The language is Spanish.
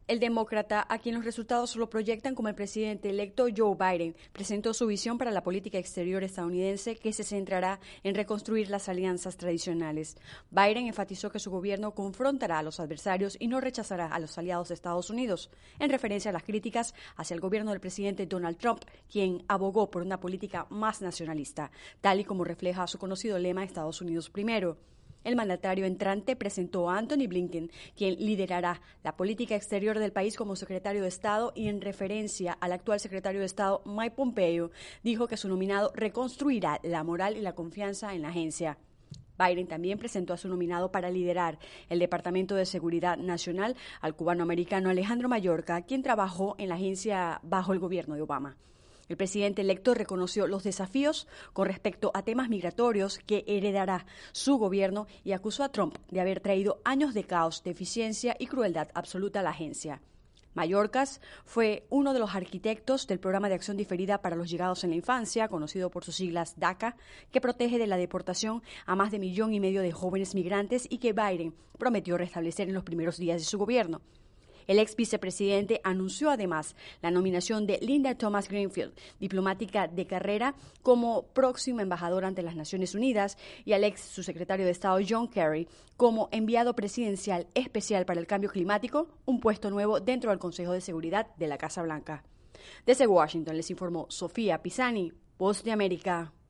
El demócrata, a quien los resultados lo proyectan como el presidente electo Joe Biden, presentó su visión para la política exterior estadounidense que se centrará en reconstruir las alianzas tradicionales. Biden enfatizó que su gobierno confrontará a los adversarios y no rechazará a los aliados de Estados Unidos, en referencia a las críticas hacia el gobierno del presidente Donald Trump, quien abogó por una política más nacionalista, tal y como refleja su conocido lema Estados Unidos primero. El mandatario entrante presentó a Antony Blinken, quien liderará la política exterior del país como secretario de Estado, y en referencia al actual secretario de Estado Mike Pompeo, dijo que su nominado reconstruirá la moral y la confianza en la agencia. Biden también presentó a su nominado para liderar el Departamento de Seguridad Nacional, al cubano-americano Alejandro Mayorkas, quien trabajó en la agencia bajo el gobierno de Obama. El presidente electo reconoció los desafíos con respecto a temas migratorios que heredará su gobierno y acusó a Trump de haber traído años de caos, deficiencia y crueldad absoluta a la agencia. Mayorkas fue uno de los arquitectos del Programa de Acción Diferida para los Llegados en la Infancia, conocido por sus siglas DACA, que protege de la deportación a más de 1,5 millones de jóvenes migrantes y que Biden prometió restablecer en los primeros días de su gobierno. El ex vicepresidente anunció además la nominación de Linda Thomas Greenfield, diplomática de carrera, como próxima embajadora ante las Naciones Unidas, y al ex subsecretario de Estado John Kerry como enviado presidencial especial para el cambio climático, un puesto nuevo dentro del Consejo de Seguridad de la Casa Blanca. Desde Washington les informó Sofía Pisani, Voz de América.